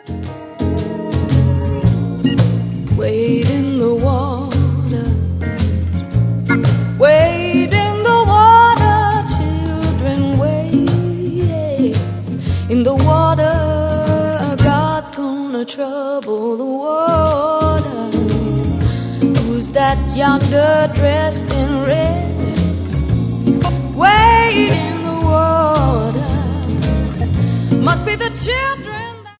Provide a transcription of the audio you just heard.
Wade in the water, wade in the water, children, wade in the water. God's gonna trouble the water. Who's that yonder dressed in red? Wade in the water. Must be the children.